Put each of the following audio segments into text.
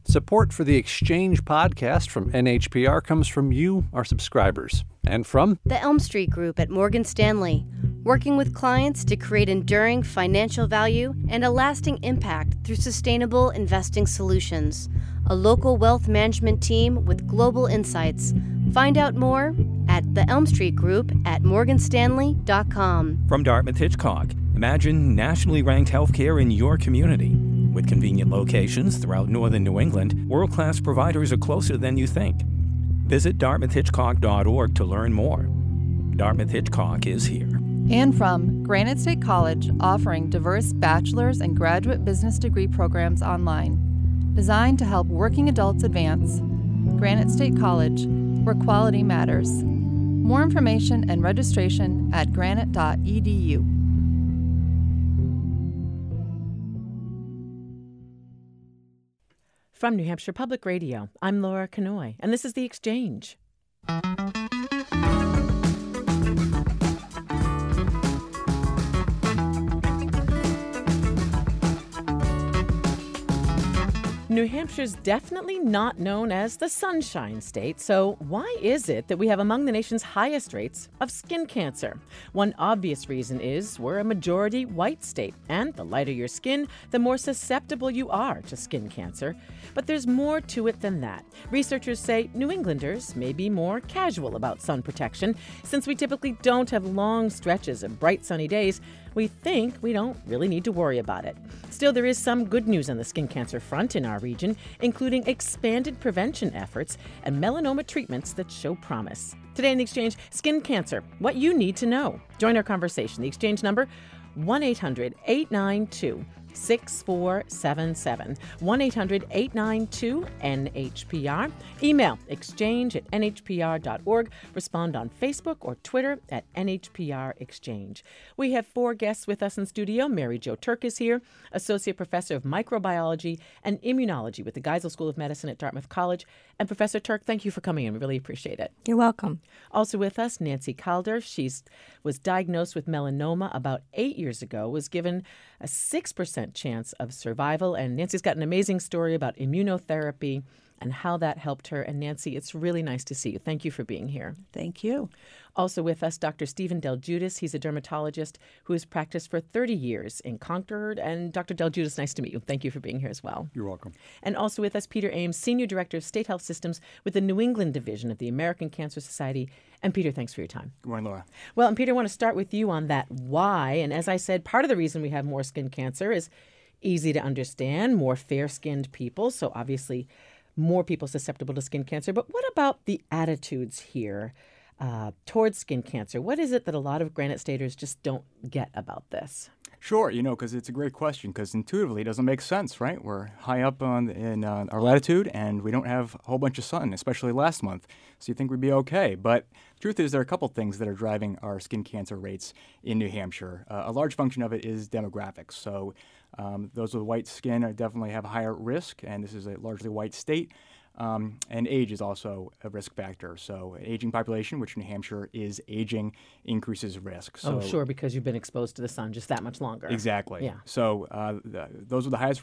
Support for the Exchange podcast from NHPR comes from you, our subscribers, and from the Elm Street Group at Morgan Stanley, working with clients to create enduring financial value and a lasting impact through sustainable investing solutions. A local wealth management team with global insights. Find out more at the Elm Street Group at morganstanley.com. From Dartmouth Hitchcock, imagine nationally ranked healthcare in your community. With convenient locations throughout northern New England, world-class providers are closer than you think. Visit dartmouthhitchcock.org to learn more. Dartmouth Hitchcock is here. And from Granite State College, offering diverse bachelor's and graduate business degree programs online. Designed to help working adults advance. Granite State College, where quality matters. More information and registration at granite.edu. From New Hampshire Public Radio, I'm Laura Kanoy, and this is The Exchange. New Hampshire's definitely not known as the Sunshine State, so why is it that we have among the nation's highest rates of skin cancer? One obvious reason is we're a majority white state, and the lighter your skin, the more susceptible you are to skin cancer. But there's more to it than that. Researchers say New Englanders may be more casual about sun protection. Since we typically don't have long stretches of bright sunny days, we think we don't really need to worry about it. Still, there is some good news on the skin cancer front in our region, including expanded prevention efforts and melanoma treatments that show promise. Today in The Exchange, skin cancer, what you need to know. Join our conversation. The Exchange number, 1-800-892-6477, 1-800-892-NHPR. Email exchange@nhpr.org. Respond on Facebook or Twitter at NHPR Exchange. We have 4 guests with us in studio. Mary Jo Turk is here, Associate Professor of Microbiology and Immunology with the Geisel School of Medicine at Dartmouth College. And Professor Turk, thank you for coming in. We really appreciate it. You're welcome. Also with us, Nancy Calder. She was diagnosed with melanoma about 8 years ago, was given a 6% chance of survival. And Nancy's got an amazing story about immunotherapy and how that helped her. And Nancy, it's really nice to see you. Thank you for being here. Thank you. Also with us, Dr. Stephen DelGiudice. He's a dermatologist who has practiced for 30 years in Concord. And Dr. DelGiudice, nice to meet you. Thank you for being here as well. You're welcome. And also with us, Peter Ames, Senior Director of State Health Systems with the New England Division of the American Cancer Society. And Peter, thanks for your time. Good morning, Laura. Well, and Peter, I want to start with you on that why. And as I said, part of the reason we have more skin cancer is easy to understand, more fair-skinned people. So obviously, more people susceptible to skin cancer. But what about the attitudes here towards skin cancer? What is it that a lot of Granite Staters just don't get about this? Sure, because it's a great question, because intuitively it doesn't make sense, right? We're high up in our latitude, and we don't have a whole bunch of sun, especially last month. So you think we'd be okay. But the truth is there are a couple things that are driving our skin cancer rates in New Hampshire. A large function of it is demographics. So those with white skin definitely have a higher risk, and this is a largely white state. And age is also a risk factor. So an aging population, which New Hampshire is aging, increases risk. So, sure, because you've been exposed to the sun just that much longer. Exactly. Yeah. So those with the highest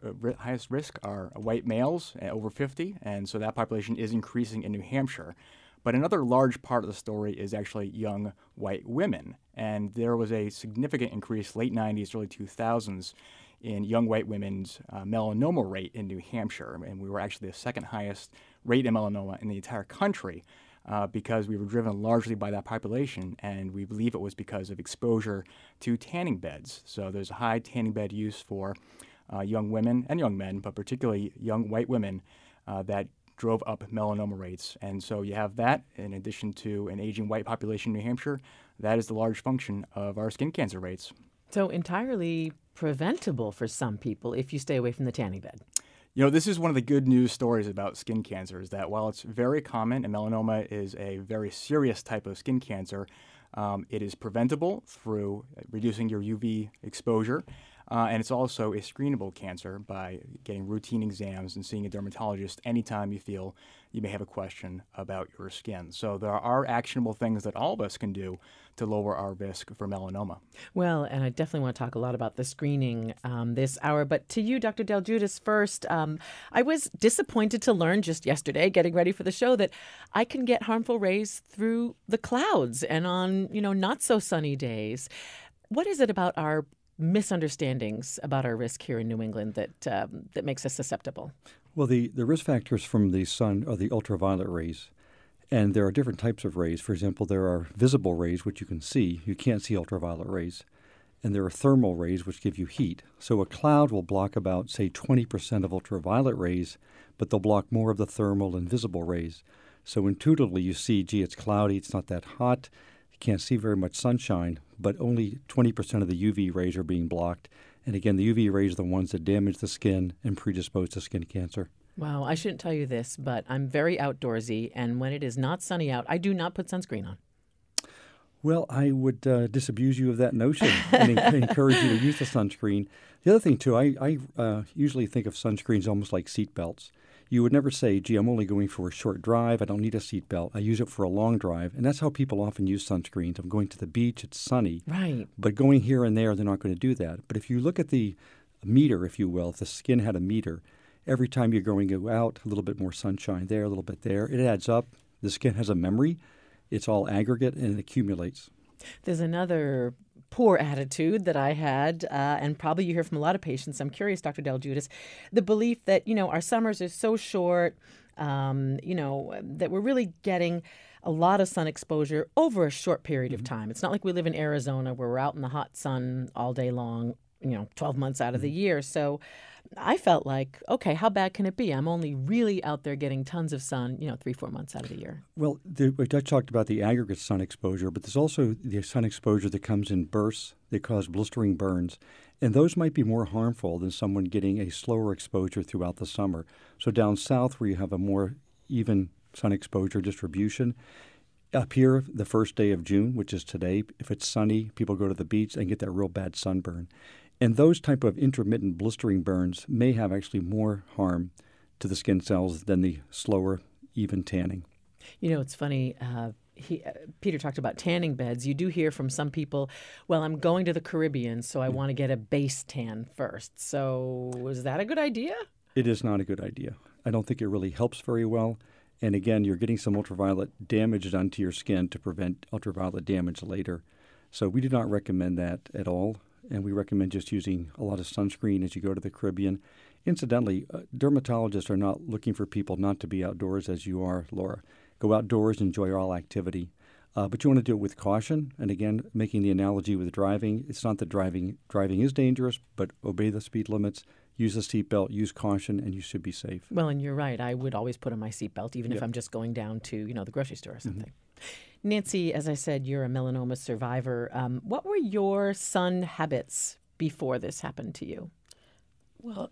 risk are white males over 50, and so that population is increasing in New Hampshire. But another large part of the story is actually young white women, and there was a significant increase late 90s, early 2000s in young white women's melanoma rate in New Hampshire. And we were actually the second highest rate in melanoma in the entire country because we were driven largely by that population. And we believe it was because of exposure to tanning beds. So there's a high tanning bed use for young women and young men, but particularly young white women that drove up melanoma rates. And so you have that in addition to an aging white population in New Hampshire. That is the large function of our skin cancer rates. So entirely preventable for some people if you stay away from the tanning bed. This is one of the good news stories about skin cancer is that while it's very common and melanoma is a very serious type of skin cancer, it is preventable through reducing your UV exposure. And it's also a screenable cancer by getting routine exams and seeing a dermatologist anytime you feel you may have a question about your skin. So there are actionable things that all of us can do to lower our risk for melanoma. Well, and I definitely want to talk a lot about the screening this hour. But to you, Dr. DelGiudice, first, I was disappointed to learn just yesterday, getting ready for the show, that I can get harmful rays through the clouds and on, not so sunny days. What is it about our misunderstandings about our risk here in New England that makes us susceptible? Well, the risk factors from the sun are the ultraviolet rays. And there are different types of rays. For example, there are visible rays, which you can see. You can't see ultraviolet rays. And there are thermal rays, which give you heat. So a cloud will block about, say, 20% of ultraviolet rays, but they'll block more of the thermal and visible rays. So intuitively, you see, gee, it's cloudy, it's not that hot, you can't see very much sunshine, but only 20% of the UV rays are being blocked. And again, the UV rays are the ones that damage the skin and predispose to skin cancer. Wow, I shouldn't tell you this, but I'm very outdoorsy, and when it is not sunny out, I do not put sunscreen on. Well, I would disabuse you of that notion and encourage you to use the sunscreen. The other thing, too, I usually think of sunscreens almost like seat belts. You would never say, gee, I'm only going for a short drive. I don't need a seat belt. I use it for a long drive. And that's how people often use sunscreens. I'm going to the beach. It's sunny. Right. But going here and there, they're not going to do that. But if you look at the meter, if you will, if the skin had a meter, every time you're going to go out, a little bit more sunshine there, a little bit there, it adds up. The skin has a memory. It's all aggregate, and it accumulates. There's another poor attitude that I had, and probably you hear from a lot of patients. I'm curious, Dr. DelGiudice, the belief that, our summers are so short, that we're really getting a lot of sun exposure over a short period of time. It's not like we live in Arizona where we're out in the hot sun all day long, 12 months out of the year. So I felt like, okay, how bad can it be? I'm only really out there getting tons of sun, 3-4 months out of the year. Well, we talked about the aggregate sun exposure, but there's also the sun exposure that comes in bursts that cause blistering burns. And those might be more harmful than someone getting a slower exposure throughout the summer. So down south where you have a more even sun exposure distribution, up here the first day of June, which is today, if it's sunny, people go to the beach and get that real bad sunburn. And those type of intermittent blistering burns may have actually more harm to the skin cells than the slower, even tanning. It's funny. Peter talked about tanning beds. You do hear from some people, well, I'm going to the Caribbean, so I want to get a base tan first. So is that a good idea? It is not a good idea. I don't think it really helps very well. And again, you're getting some ultraviolet damage done to your skin to prevent ultraviolet damage later. So we do not recommend that at all. And we recommend just using a lot of sunscreen as you go to the Caribbean. Incidentally, dermatologists are not looking for people not to be outdoors as you are, Laura. Go outdoors, enjoy all activity. But you want to do it with caution. And again, making the analogy with driving, it's not that driving is dangerous, but obey the speed limits, use a seatbelt, use caution, and you should be safe. Well, and you're right. I would always put on my seatbelt, even if I'm just going down to, the grocery store or something. Nancy, as I said, you're a melanoma survivor. What were your sun habits before this happened to you? Well,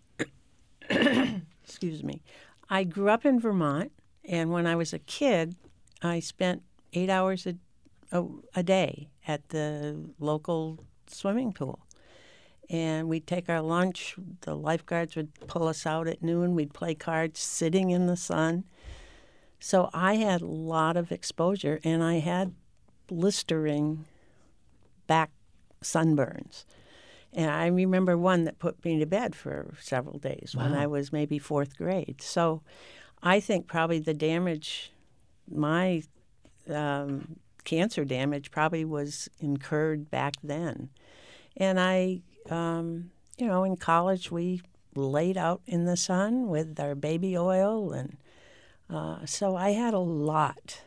excuse me. I grew up in Vermont, and when I was a kid, I spent 8 hours a day at the local swimming pool. And we'd take our lunch. The lifeguards would pull us out at noon. We'd play cards sitting in the sun. So I had a lot of exposure, and I had blistering back sunburns. And I remember one that put me to bed for several days when I was maybe 4th grade. So I think probably the damage, my cancer damage probably was incurred back then. And I, in college we laid out in the sun with our baby oil, and so I had a lot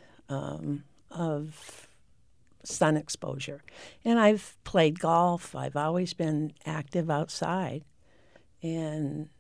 of sun exposure. And I've played golf. I've always been active outside. And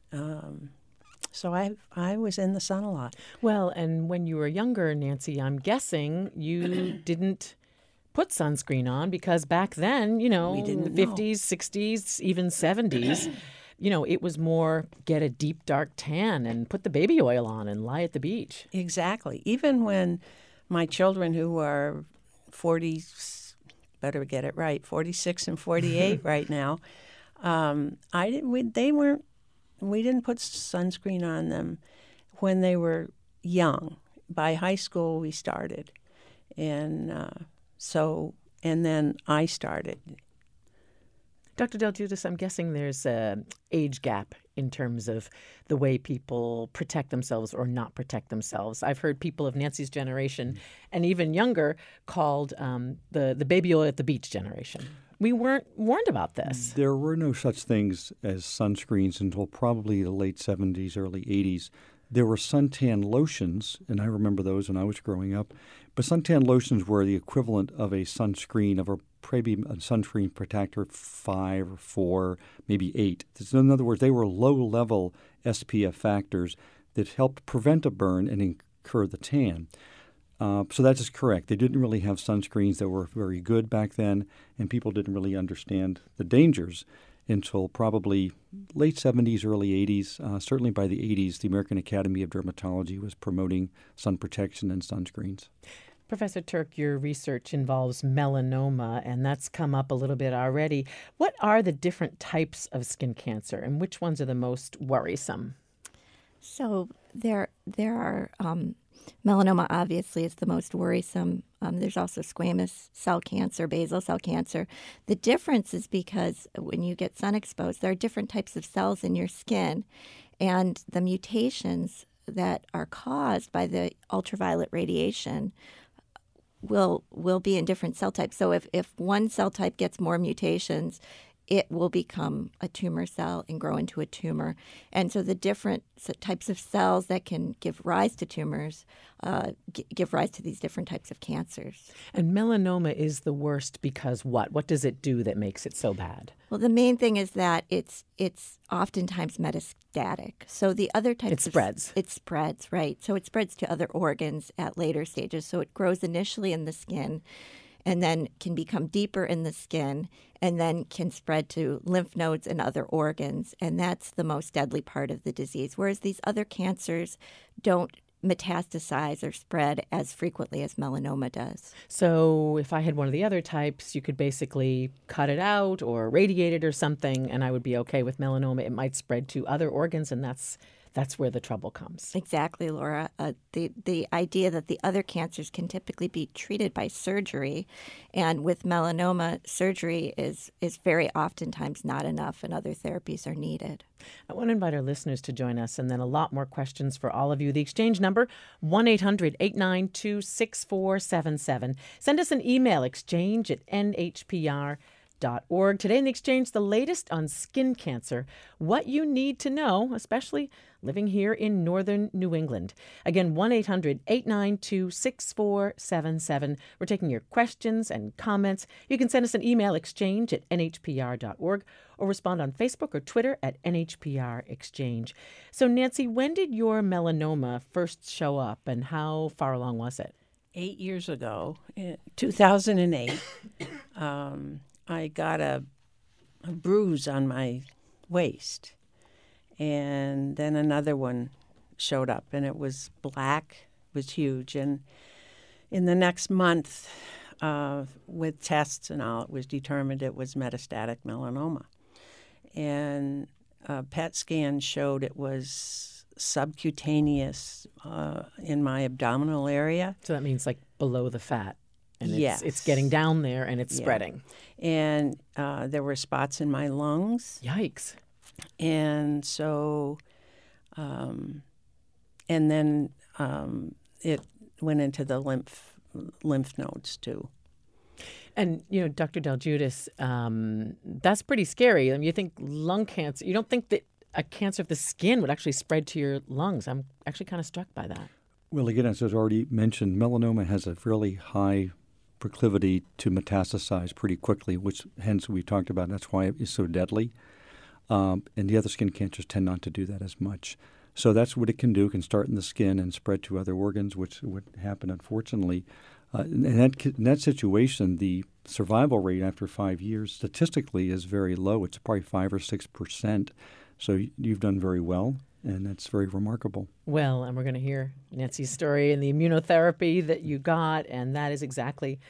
so I was in the sun a lot. Well, and when you were younger, Nancy, I'm guessing you didn't put sunscreen on because back then, We didn't know. 50s, 60s, even 70s, it was more get a deep, dark tan and put the baby oil on and lie at the beach. Exactly. Even when my children, who are 40, better get it right, 46 and 48 right now, We didn't put sunscreen on them when they were young. By high school, we started, and then I started. Dr. DelGiudice, I'm guessing there's an age gap in terms of the way people protect themselves or not protect themselves. I've heard people of Nancy's generation and even younger called the baby oil at the beach generation. We weren't warned about this. There were no such things as sunscreens until probably the late 70s, early 80s. There were suntan lotions, and I remember those when I was growing up. But suntan lotions were the equivalent of a sunscreen, of a sunscreen protector 5 or 4, maybe 8. In other words, they were low-level SPF factors that helped prevent a burn and incur the tan. So that is correct. They didn't really have sunscreens that were very good back then, and people didn't really understand the dangers until probably late 70s, early 80s. Certainly by the 80s, the American Academy of Dermatology was promoting sun protection and sunscreens. Professor Turk, your research involves melanoma, and that's come up a little bit already. What are the different types of skin cancer, and which ones are the most worrisome? So there are melanoma obviously is the most worrisome. There's also squamous cell cancer, basal cell cancer. The difference is because when you get sun exposed, there are different types of cells in your skin, and the mutations that are caused by the ultraviolet radiation will be in different cell types. So if one cell type gets more mutations, it will become a tumor cell and grow into a tumor. And so the different types of cells that can give rise to tumors give rise to these different types of cancers. And melanoma is the worst because what? What does it do that makes it so bad? Well, the main thing is that it's oftentimes metastatic. So the other types it spreads. It spreads, right. So it spreads to other organs at later stages. So it grows initially in the skin, and then can become deeper in the skin, and then can spread to lymph nodes and other organs. And that's the most deadly part of the disease, whereas these other cancers don't metastasize or spread as frequently as melanoma does. So if I had one of the other types, you could basically cut it out or radiate it or something, and I would be okay with melanoma. It might spread to other organs, and that's where the trouble comes. Exactly, Laura. The idea that the other cancers can typically be treated by surgery, and with melanoma, surgery is very oftentimes not enough, and other therapies are needed. I want to invite our listeners to join us, and then a lot more questions for all of you. The exchange number, 1-800-892-6477. Send us an email, exchange@nhpr.org. Today in the Exchange, the latest on skin cancer, what you need to know, especially living here in northern New England. Again, 1-800-892-6477. We're taking your questions and comments. You can send us an email, exchange@nhpr.org, or respond on Facebook or Twitter at NHPR Exchange. So, Nancy, when did your melanoma first show up, and how far along was it? 8 years ago, in 2008. I got a bruise on my waist, and then another one showed up, and it was black, it was huge. And in the next month, with tests and all, it was determined it was metastatic melanoma. And a PET scan showed it was subcutaneous in my abdominal area. So that means like below the fat. And yes. It's getting down there, and it's spreading. And there were spots in my lungs. Yikes. And so, and then it went into the lymph nodes, too. And, Dr. DelGiudice, that's pretty scary. I mean, you think lung cancer, you don't think that a cancer of the skin would actually spread to your lungs. I'm actually kind of struck by that. Well, again, as I was already mentioned, melanoma has a fairly high proclivity to metastasize pretty quickly, which hence we talked about. That's why it is so deadly. And the other skin cancers tend not to do that as much. So that's what it can do. It can start in the skin and spread to other organs, which would happen, unfortunately. In that situation, the survival rate after 5 years statistically is very low. It's probably 5 or 6%. So you've done very well, and that's very remarkable. Well, and we're going to hear Nancy's story and the immunotherapy that you got, and that is exactly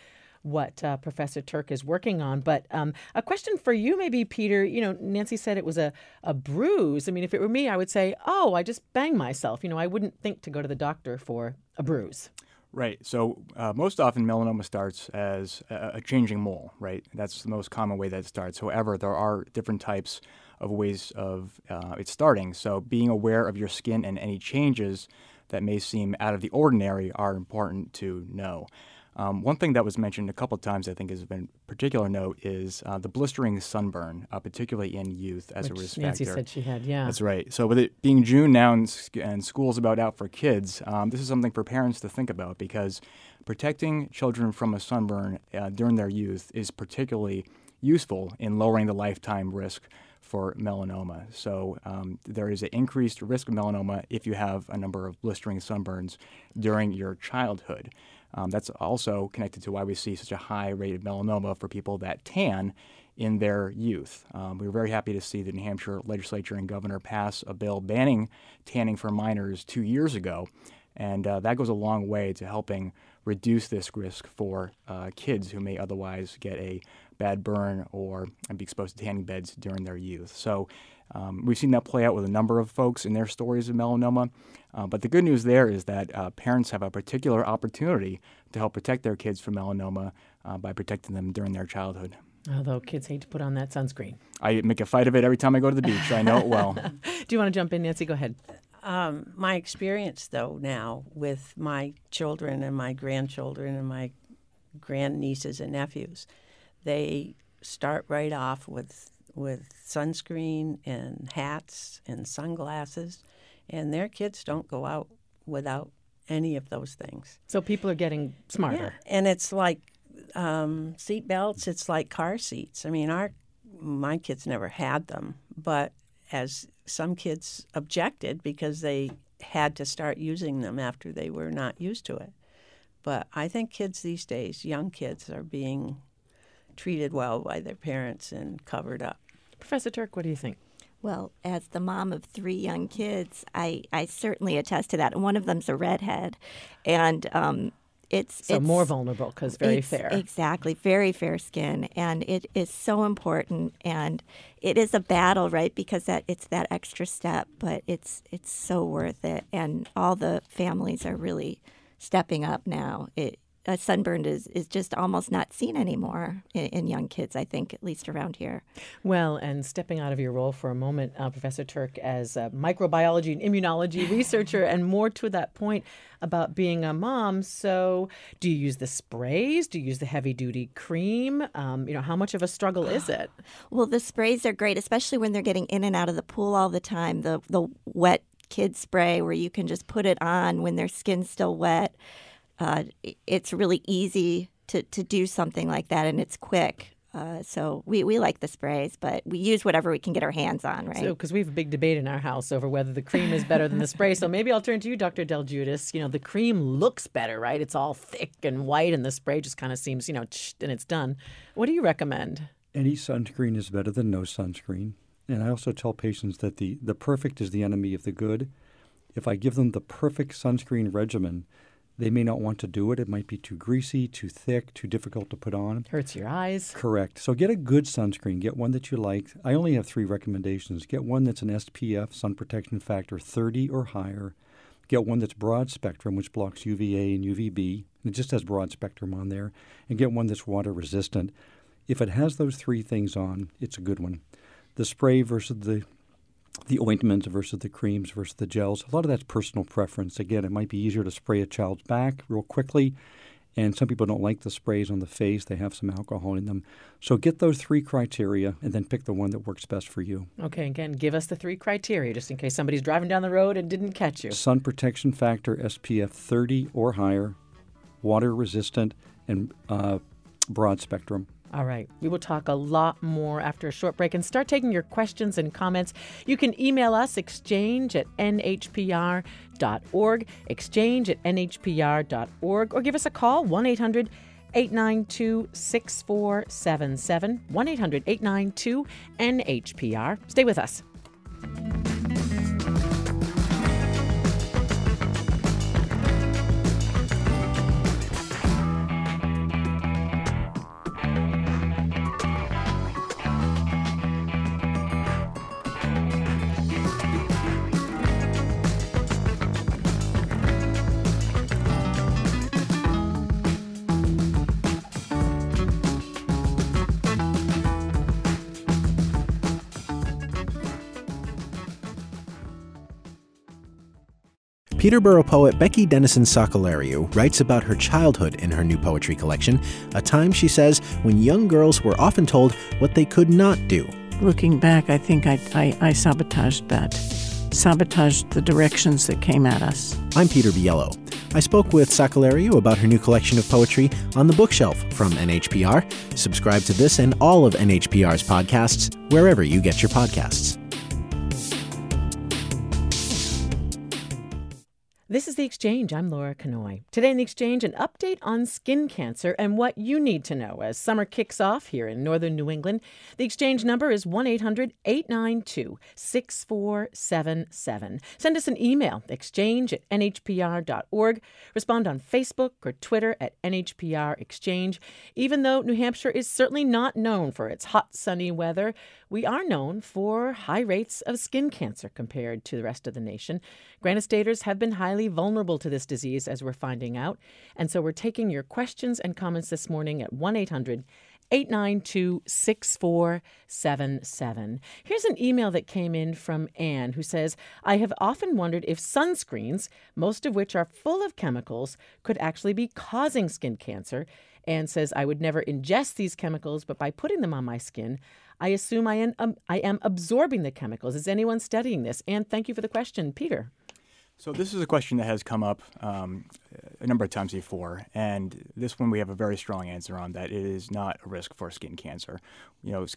what Professor Turk is working on. But a question for you maybe, Peter. Nancy said it was a bruise. I mean, if it were me, I would say, oh, I just banged myself. I wouldn't think to go to the doctor for a bruise. Right. So most often melanoma starts as a changing mole, right? That's the most common way that it starts. However, there are different types of ways of it starting. So being aware of your skin and any changes that may seem out of the ordinary are important to know. One thing that was mentioned a couple of times, I think, has been particular note is the blistering sunburn, particularly in youth, as a risk factor. Nancy said she had, yeah. That's right. So with it being June now and school's about out for kids, this is something for parents to think about because protecting children from a sunburn during their youth is particularly useful in lowering the lifetime risk for melanoma. So there is an increased risk of melanoma if you have a number of blistering sunburns during your childhood. That's also connected to why we see such a high rate of melanoma for people that tan in their youth. We were very happy to see the New Hampshire legislature and governor pass a bill banning tanning for minors 2 years ago. And that goes a long way to helping reduce this risk for kids who may otherwise get a bad burn or be exposed to tanning beds during their youth. So we've seen that play out with a number of folks in their stories of melanoma. But the good news there is that parents have a particular opportunity to help protect their kids from melanoma by protecting them during their childhood. Although kids hate to put on that sunscreen. I make a fight of it every time I go to the beach. I know it well. Do you want to jump in, Nancy? Go ahead. My experience, though, now with my children and my grandchildren and my grandnieces and nephews, they start right off with sunscreen and hats and sunglasses, and their kids don't go out without any of those things. So people are getting smarter. Yeah. And it's like seat belts, it's like car seats. I mean, my kids never had them, but as some kids objected because they had to start using them after they were not used to it. But I think kids these days, young kids, are being treated well by their parents and covered up. Professor Turk, what do you think? Well, as the mom of 3 young kids, I certainly attest to that. One of them's a redhead, and it's more vulnerable because very fair. Exactly, very fair skin, and it is so important. And it is a battle, right? Because it's that extra step, but it's so worth it. And all the families are really stepping up now. A sunburn is just almost not seen anymore in young kids, I think, at least around here. Well, and stepping out of your role for a moment, Professor Turk, as a microbiology and immunology researcher, and more to that point about being a mom. So do you use the sprays? Do you use the heavy-duty cream? How much of a struggle is it? Well, the sprays are great, especially when they're getting in and out of the pool all the time. The wet kid spray where you can just put it on when their skin's still wet. It's really easy to do something like that, and it's quick. So we like the sprays, but we use whatever we can get our hands on, right? So, because we have a big debate in our house over whether the cream is better than the spray. So maybe I'll turn to you, Dr. DelGiudice. The cream looks better, right? It's all thick and white, and the spray just kind of seems, and it's done. What do you recommend? Any sunscreen is better than no sunscreen. And I also tell patients that the perfect is the enemy of the good. If I give them the perfect sunscreen regimen, they may not want to do it. It might be too greasy, too thick, too difficult to put on. Hurts your eyes. Correct. So get a good sunscreen. Get one that you like. I only have 3 recommendations. Get one that's an SPF, sun protection factor 30 or higher. Get one that's broad spectrum, which blocks UVA and UVB. It just has broad spectrum on there. And get one that's water resistant. If it has those 3 things on, it's a good one. The spray versus the ointments versus the creams versus the gels, a lot of that's personal preference. Again, it might be easier to spray a child's back real quickly, and some people don't like the sprays on the face. They have some alcohol in them. So get those 3 criteria and then pick the one that works best for you. Okay, again, give us the 3 criteria just in case somebody's driving down the road and didn't catch you. Sun protection factor SPF 30 or higher, water resistant, and broad spectrum. All right. We will talk a lot more after a short break and start taking your questions and comments. You can email us, exchange@nhpr.org, exchange@nhpr.org, or give us a call, 1-800-892-6477, 1-800-892-NHPR. Stay with us. Peterborough poet Becky Dennison Sacalario writes about her childhood in her new poetry collection, a time, she says, when young girls were often told what they could not do. Looking back, I think I sabotaged that. Sabotaged the directions that came at us. I'm Peter Biello. I spoke with Sacalario about her new collection of poetry On the Bookshelf from NHPR. Subscribe to this and all of NHPR's podcasts wherever you get your podcasts. This is The Exchange. I'm Laura Kanoy. Today in The Exchange, an update on skin cancer and what you need to know as summer kicks off here in northern New England. The Exchange number is 1-800-892-6477. Send us an email, exchange@nhpr.org. Respond on Facebook or Twitter at NHPR Exchange. Even though New Hampshire is certainly not known for its hot, sunny weather, we are known for high rates of skin cancer compared to the rest of the nation. Granite Staters have been highly vulnerable to this disease, as we're finding out. And so we're taking your questions and comments this morning at 1-800-892-6477. Here's an email that came in from Anne, who says, I have often wondered if sunscreens, most of which are full of chemicals, could actually be causing skin cancer. Anne says, I would never ingest these chemicals, but by putting them on my skin, I assume I am absorbing the chemicals. Is anyone studying this? Anne, thank you for the question. Peter. So this is a question that has come up a number of times before, and this one we have a very strong answer on, that it is not a risk for skin cancer. You know,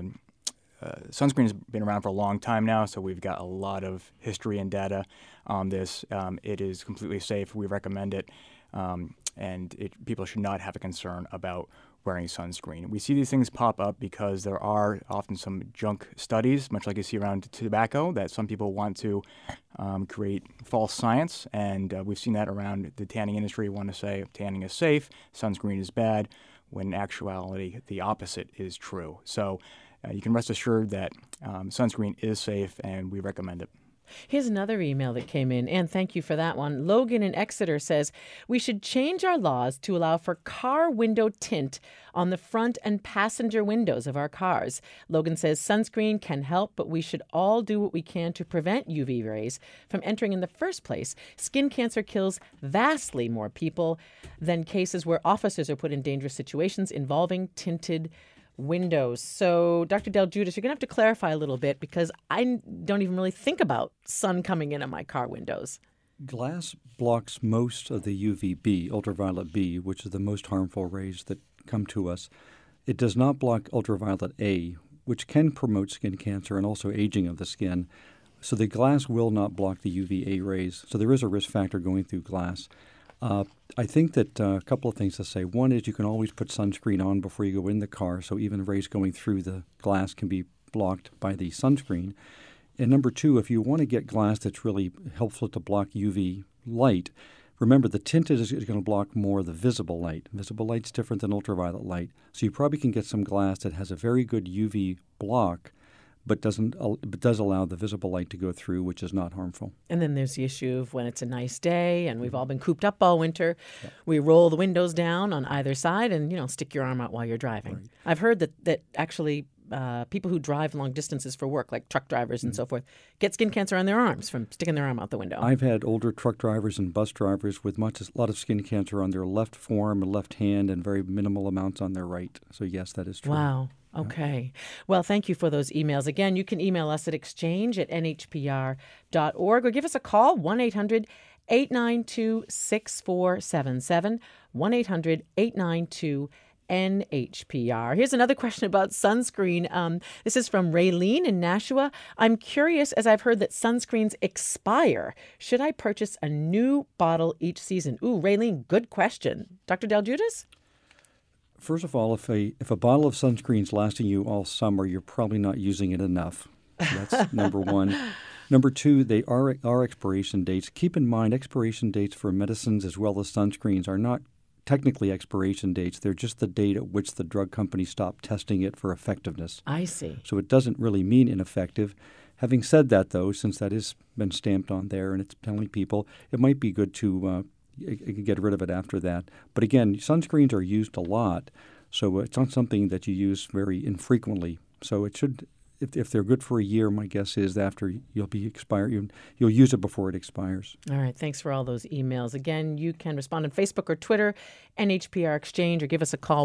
sunscreen has been around for a long time now, so we've got a lot of history and data on this. It is completely safe. We recommend it, and people should not have a concern about wearing sunscreen. We see these things pop up because there are often some junk studies, much like you see around tobacco, that some people want to create false science. And we've seen that around the tanning industry. Want to say tanning is safe, sunscreen is bad, when in actuality the opposite is true. So you can rest assured that sunscreen is safe and we recommend it. Here's another email that came in, and thank you for that one. Logan in Exeter says, we should change our laws to allow for car window tint on the front and passenger windows of our cars. Logan says sunscreen can help, but we should all do what we can to prevent UV rays from entering in the first place. Skin cancer kills vastly more people than cases where officers are put in dangerous situations involving tinted windows. So, Dr. DelGiudice, you're going to have to clarify a little bit because I don't even really think about sun coming in on my car windows. Glass blocks most of the UVB, ultraviolet B, which is the most harmful rays that come to us. It does not block ultraviolet A, which can promote skin cancer and also aging of the skin. So the glass will not block the UVA rays. So there is a risk factor going through glass. I think that a couple of things to say. One is you can always put sunscreen on before you go in the car, so even rays going through the glass can be blocked by the sunscreen. And number two, if you want to get glass that's really helpful to block UV light, remember the tinted is going to block more of the visible light. Visible light's different than ultraviolet light. So you probably can get some glass that has a very good UV block, but does allow the visible light to go through, which is not harmful. And then there's the issue of when it's a nice day and we've all been cooped up all winter, we roll the windows down on either side and, stick your arm out while you're driving. Right. I've heard that actually people who drive long distances for work, like truck drivers and so forth, get skin cancer on their arms from sticking their arm out the window. I've had older truck drivers and bus drivers with a lot of skin cancer on their left forearm and left hand and very minimal amounts on their right. So, yes, that is true. Wow. Okay. Well, thank you for those emails. Again, you can email us at exchange@nhpr.org or give us a call, 1-800-892-6477, 1-800-892-NHPR. Here's another question about sunscreen. This is from Raylene in Nashua. I'm curious, as I've heard that sunscreens expire. Should I purchase a new bottle each season? Ooh, Raylene, good question. Dr. DelGiudice? First of all, if a bottle of sunscreen is lasting you all summer, you're probably not using it enough. That's number one. Number two, they are expiration dates. Keep in mind, expiration dates for medicines as well as sunscreens are not technically expiration dates. They're just the date at which the drug company stopped testing it for effectiveness. I see. So it doesn't really mean ineffective. Having said that, though, since that has been stamped on there and it's telling people, it might be good to get rid of it after that. But again, sunscreens are used a lot, so it's not something that you use very infrequently. So it should if they're good for a year, my guess is after you'll be expired, you'll use it before it expires. All right. Thanks for all those emails. Again, you can respond on Facebook or Twitter, NHPR Exchange, or give us a call,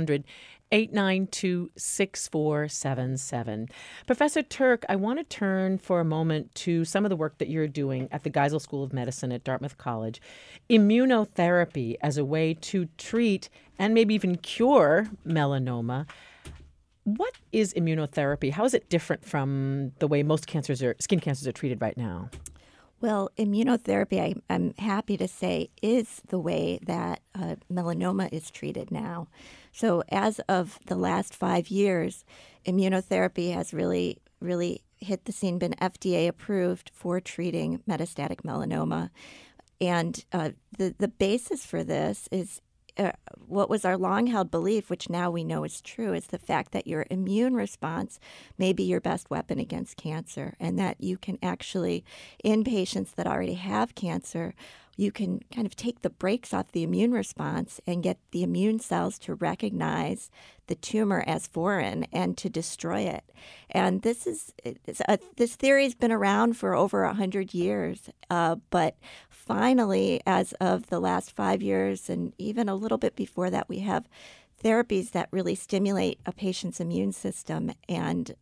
1-800-892-6477. Professor Turk, I want to turn for a moment to some of the work that you're doing at the Geisel School of Medicine at Dartmouth College. Immunotherapy as a way to treat and maybe even cure melanoma. What is immunotherapy? How is it different from the way most skin cancers are treated right now? Well, immunotherapy, I'm happy to say, is the way that melanoma is treated now. So as of the last 5 years, immunotherapy has really hit the scene, been FDA approved for treating metastatic melanoma. And the basis for this is what was our long-held belief, which now we know is true, is the fact that your immune response may be your best weapon against cancer, and that you can actually, in patients that already have cancer, you can kind of take the brakes off the immune response and get the immune cells to recognize the tumor as foreign and to destroy it. And this theory has been around for over 100 years, but finally, as of the last 5 years and even a little bit before that, we have therapies that really stimulate a patient's immune system, and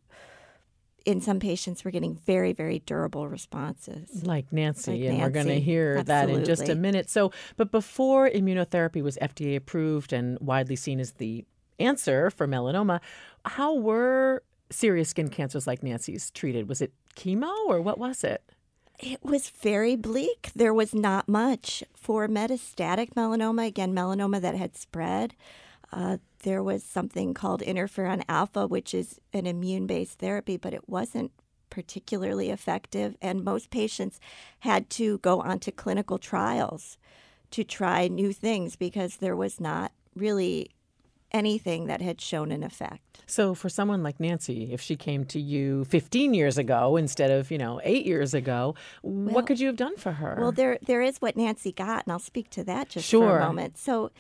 in some patients, we're getting very, very durable responses. Like Nancy, and we're going to hear that in just a Absolutely. minute. So, but before immunotherapy was FDA approved and widely seen as the answer for melanoma, how were serious skin cancers like Nancy's treated? Was it chemo or what was it? It was very bleak. There was not much. For metastatic melanoma, again, melanoma that had spread, there was something called interferon alpha, which is an immune-based therapy, but it wasn't particularly effective. And most patients had to go onto clinical trials to try new things because there was not really anything that had shown an effect. So for someone like Nancy, if she came to you 15 years ago instead of, 8 years ago, what could you have done for her? Well, there is what Nancy got, and I'll speak to that just Sure. for a moment. So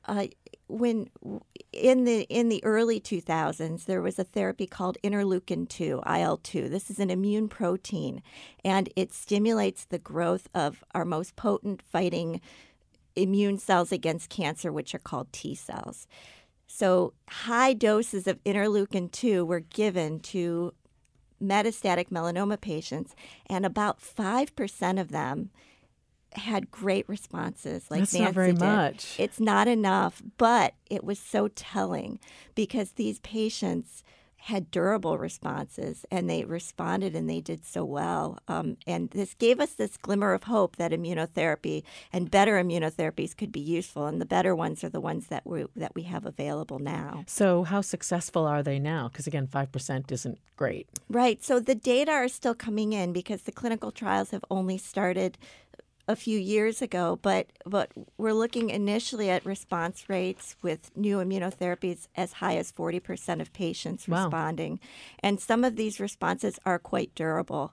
when in the early 2000s, there was a therapy called interleukin-2, IL-2. This is an immune protein, and it stimulates the growth of our most potent fighting immune cells against cancer, which are called T cells. So high doses of interleukin-2 were given to metastatic melanoma patients, and about 5% of them had great responses, like That's Nancy not very did. much. It's not enough, but it was so telling because these patients had durable responses, and they responded and they did so well. And this gave us this glimmer of hope that immunotherapy and better immunotherapies could be useful, and the better ones are the ones that we have available now. So how successful are they now? Because again, 5% isn't great. Right. So the data are still coming in because the clinical trials have only started a few years ago, but we're looking initially at response rates with new immunotherapies as high as 40% of patients Wow. responding. And some of these responses are quite durable.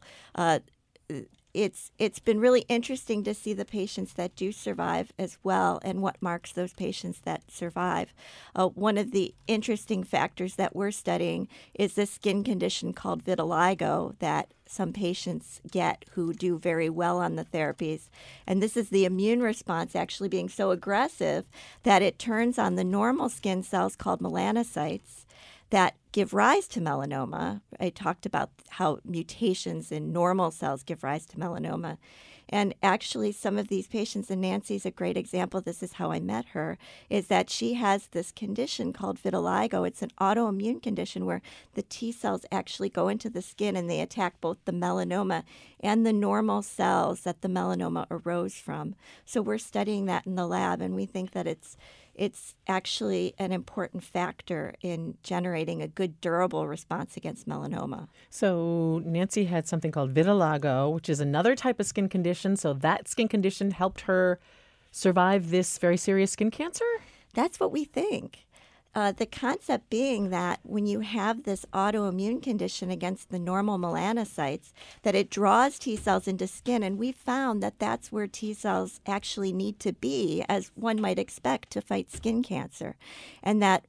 It's been really interesting to see the patients that do survive as well and what marks those patients that survive. One of the interesting factors that we're studying is this skin condition called vitiligo that some patients get who do very well on the therapies. And this is the immune response actually being so aggressive that it turns on the normal skin cells called melanocytes that give rise to melanoma. I talked about how mutations in normal cells give rise to melanoma. And actually, some of these patients, and Nancy's a great example, this is how I met her, is that she has this condition called vitiligo. It's an autoimmune condition where the T cells actually go into the skin and they attack both the melanoma and the normal cells that the melanoma arose from. So we're studying that in the lab, and we think that it's actually an important factor in generating a good durable response against melanoma. So Nancy had something called vitiligo, which is another type of skin condition. So that skin condition helped her survive this very serious skin cancer? That's what we think. The concept being that when you have this autoimmune condition against the normal melanocytes, that it draws T cells into skin, and we found that that's where T cells actually need to be, as one might expect, to fight skin cancer. And that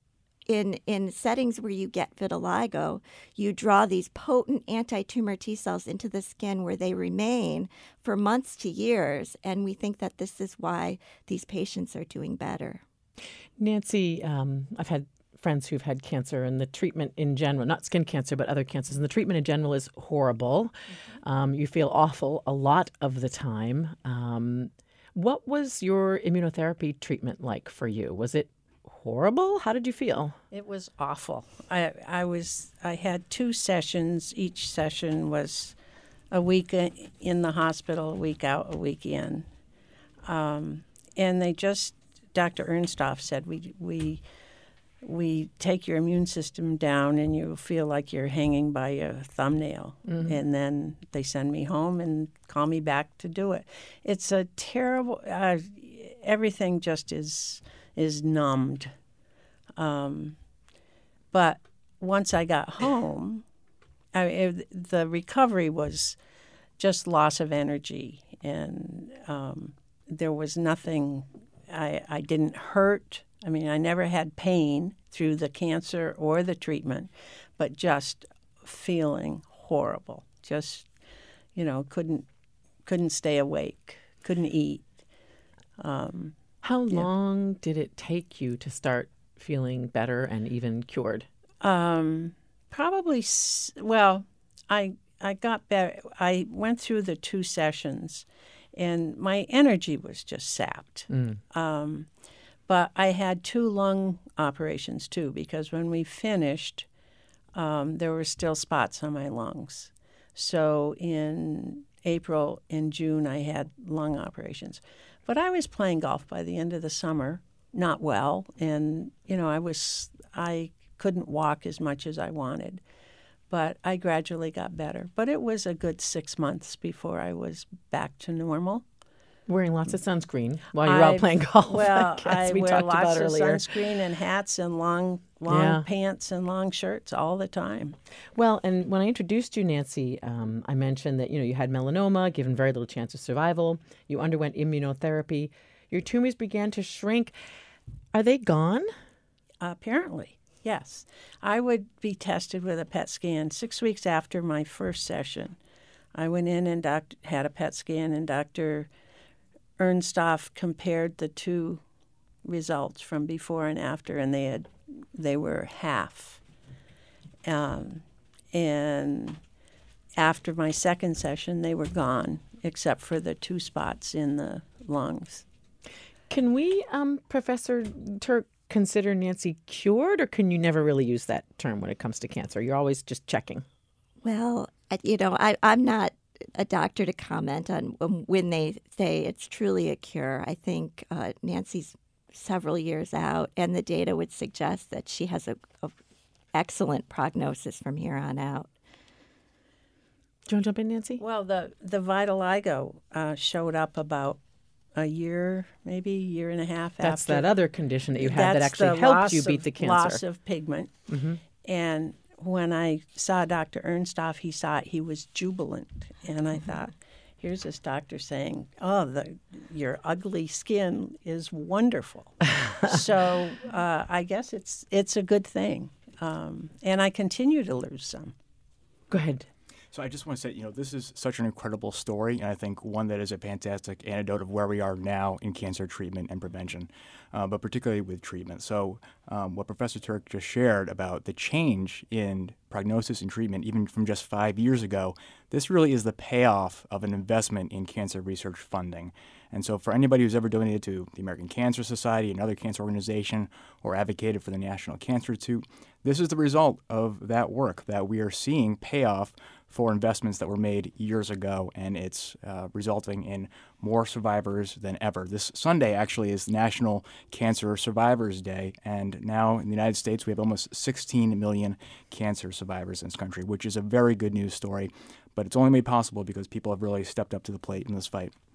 in settings where you get vitiligo, you draw these potent anti-tumor T cells into the skin where they remain for months to years, and we think that this is why these patients are doing better. Nancy, I've had friends who've had cancer, and the treatment in general, not skin cancer, but other cancers, and the treatment in general is horrible. You feel awful a lot of the time. What was your immunotherapy treatment like for you? Was it horrible? How did you feel? It was awful. I had 2 sessions. Each session was a week in the hospital, a week out, a week in. And Dr. Ernstoff said, we take your immune system down and you feel like you're hanging by a thumbnail. Mm-hmm. And then they send me home and call me back to do it. It's a terrible, everything just is numbed. But once I got home, the recovery was just loss of energy. And there was nothing, I didn't hurt. I mean, I never had pain through the cancer or the treatment, but just feeling horrible. Just, couldn't stay awake, couldn't eat. How long did it take you to start feeling better and even cured? Probably, well, I got better. I went through the 2 sessions, and my energy was just sapped. But I had 2 lung operations, too, because when we finished, there were still spots on my lungs. So in April and June, I had lung operations. But I was playing golf by the end of the summer, not well, and, I couldn't walk as much as I wanted. But I gradually got better. But it was a good 6 months before I was back to normal. Wearing lots of sunscreen while you're out playing golf. Well, I wear talked lots about of earlier. sunscreen and hats and long pants and long shirts all the time. Well, and when I introduced you, Nancy, I mentioned that you had melanoma, given very little chance of survival. You underwent immunotherapy. Your tumors began to shrink. Are they gone? Apparently, yes. I would be tested with a PET scan 6 weeks after my first session. I went in and had a PET scan, and Dr. Ernstoff compared the 2 results from before and after, and they were half. And after my second session, they were gone, except for the 2 spots in the lungs. Can we, Professor Turk, consider Nancy cured, or can you never really use that term when it comes to cancer? You're always just checking. Well, I'm not a doctor to comment on when they say it's truly a cure. I think Nancy's several years out, and the data would suggest that she has a excellent prognosis from here on out. Do you want to jump in, Nancy? Well, the vitiligo showed up about a year, maybe year and a half after. That's that other condition that you had that actually helped you beat the cancer. Loss of pigment. Mm-hmm. And when I saw Dr. Ernstoff, he saw it, he was jubilant. And I thought, here's this doctor saying, your ugly skin is wonderful. So I guess it's a good thing. And I continue to lose some. Go ahead. So I just want to say, this is such an incredible story, and I think one that is a fantastic anecdote of where we are now in cancer treatment and prevention, but particularly with treatment. So what Professor Turk just shared about the change in prognosis and treatment, even from just 5 years ago, this really is the payoff of an investment in cancer research funding. And so for anybody who's ever donated to the American Cancer Society, another cancer organization, or advocated for the National Cancer Institute, this is the result of that work that we are seeing pay off for investments that were made years ago, and it's resulting in more survivors than ever. This Sunday actually is National Cancer Survivors Day, and now in the United States we have almost 16 million cancer survivors in this country, which is a very good news story, but it's only made possible because people have really stepped up to the plate in this fight.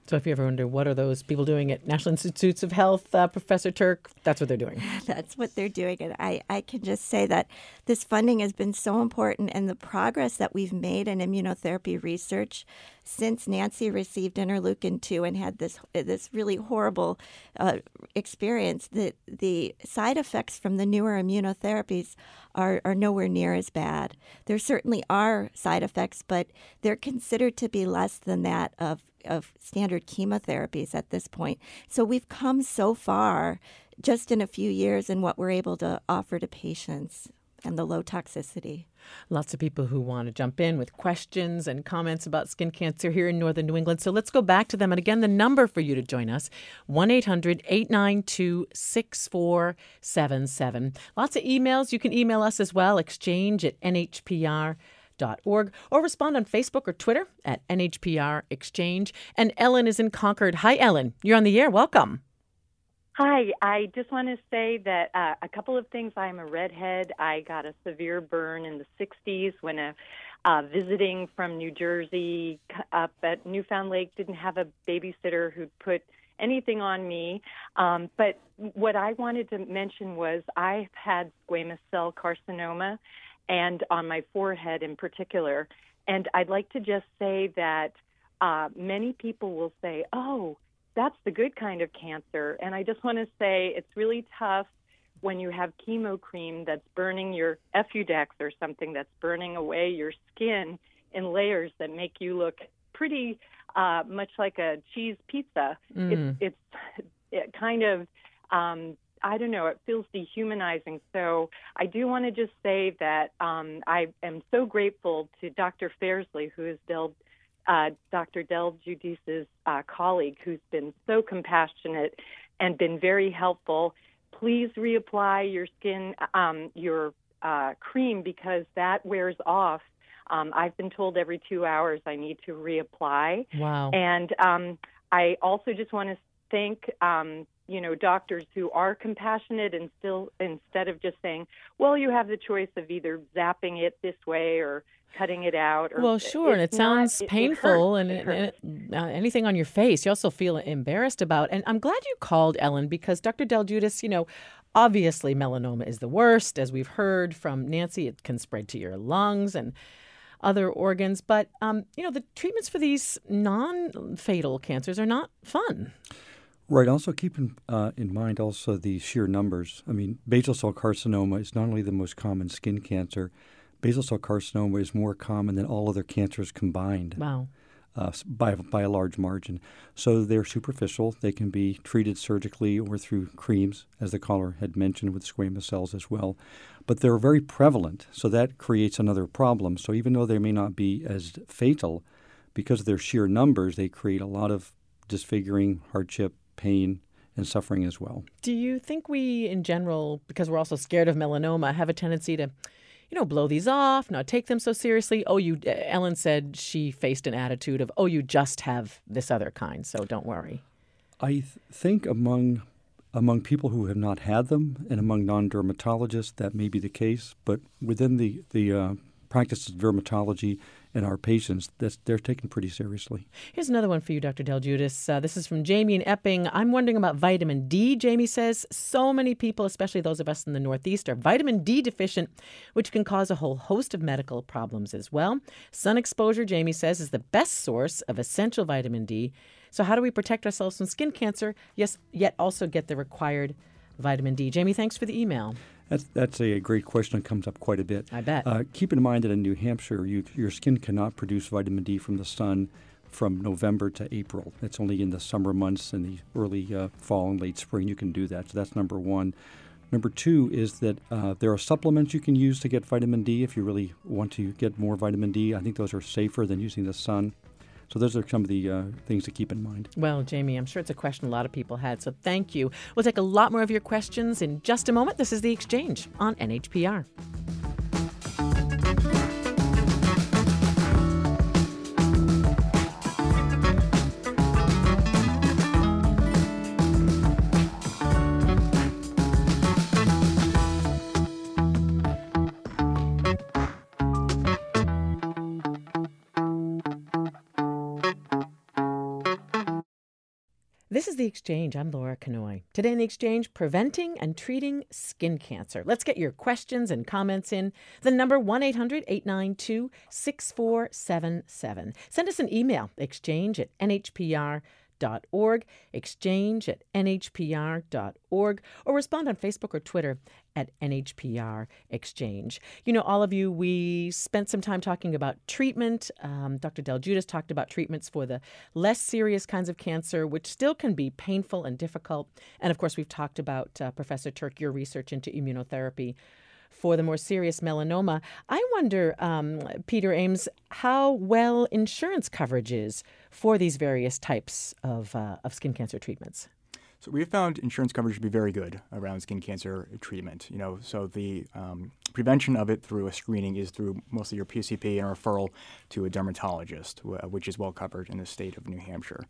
So if you ever wonder what are those people doing at National Institutes of Health, Professor Turk, that's what they're doing. That's what they're doing. And I can just say that this funding has been so important, and the progress that we've made in immunotherapy research since Nancy received interleukin-2 and had this really horrible experience, that the side effects from the newer immunotherapies are nowhere near as bad. There certainly are side effects, but they're considered to be less than that of standard chemotherapies at this point. So we've come so far just in a few years in what we're able to offer to patients and the low toxicity. Lots of people who want to jump in with questions and comments about skin cancer here in northern New England. So let's go back to them. And again, the number for you to join us, 1-800-892-6477. Lots of emails. You can email us as well, exchange@nhpr.org, or respond on Facebook or Twitter at NHPR Exchange. And Ellen is in Concord. Hi, Ellen. You're on the air. Welcome. Hi, I just want to say that a couple of things. I'm a redhead. I got a severe burn in the 60s when visiting from New Jersey up at Newfound Lake, didn't have a babysitter who'd put anything on me. But what I wanted to mention was I've had squamous cell carcinoma, and on my forehead in particular. And I'd like to just say that many people will say, oh, that's the good kind of cancer. And I just want to say it's really tough when you have chemo cream that's burning your Effudex or something that's burning away your skin in layers that make you look pretty much like a cheese pizza. It's kind of, I don't know, it feels dehumanizing. So I do want to just say that I am so grateful to Dr. Fairsley, who is Dr. Del Giudice's colleague, who's been so compassionate and been very helpful. Please reapply your skin, your cream, because that wears off. I've been told every 2 hours I need to reapply. Wow. And I also just want to thank doctors who are compassionate and still, instead of just saying, well, you have the choice of either zapping it this way or cutting it out. Or, well, sure, and it sounds painful, and anything on your face you also feel embarrassed about. And I'm glad you called, Ellen, because Dr. Del Giudice, obviously melanoma is the worst. As we've heard from Nancy, it can spread to your lungs and other organs. But, the treatments for these non-fatal cancers are not fun. Right. Also keep in mind also the sheer numbers. I mean, basal cell carcinoma is not only the most common skin cancer, basal cell carcinoma is more common than all other cancers combined. Wow. By a large margin. So they're superficial. They can be treated surgically or through creams, as the caller had mentioned, with squamous cells as well. But they're very prevalent, so that creates another problem. So even though they may not be as fatal, because of their sheer numbers, they create a lot of disfiguring, hardship, pain, and suffering as well. Do you think we, in general, because we're also scared of melanoma, have a tendency to blow these off, not take them so seriously? Ellen said she faced an attitude of, you just have this other kind, so don't worry. I think among people who have not had them and among non-dermatologists, that may be the case. But within the practice of dermatology and our patients, they're taken pretty seriously. Here's another one for you, Dr. Del Giudice. This is from Jamie in Epping. I'm wondering about vitamin D. Jamie says so many people, especially those of us in the Northeast, are vitamin D deficient, which can cause a whole host of medical problems as well. Sun exposure, Jamie says, is the best source of essential vitamin D. So how do we protect ourselves from skin cancer, yet also get the required vitamin D? Jamie, thanks for the email. That's a great question that comes up quite a bit. I bet. Keep in mind that in New Hampshire, your skin cannot produce vitamin D from the sun from November to April. It's only in the summer months and the early fall and late spring you can do that. So that's number one. Number two is that there are supplements you can use to get vitamin D if you really want to get more vitamin D. I think those are safer than using the sun. So those are some of the things to keep in mind. Well, Jamie, I'm sure it's a question a lot of people had, so thank you. We'll take a lot more of your questions in just a moment. This is The Exchange on NHPR. This is The Exchange. I'm Laura Kanoy. Today in The Exchange, preventing and treating skin cancer. Let's get your questions and comments in. The number 1-800-892-6477. Send us an email, exchange@nhpr.org, exchange@nhpr.org, or respond on Facebook or Twitter at NHPR Exchange. You know, all of you, we spent some time talking about treatment. Dr. Del Giudice talked about treatments for the less serious kinds of cancer, which still can be painful and difficult. And of course, we've talked about, Professor Turk, your research into immunotherapy for the more serious melanoma. I wonder, Peter Ames, how well insurance coverage is for these various types of skin cancer treatments. So we have found insurance coverage to be very good around skin cancer treatment. So the prevention of it through a screening is through mostly your PCP and a referral to a dermatologist, which is well covered in the state of New Hampshire.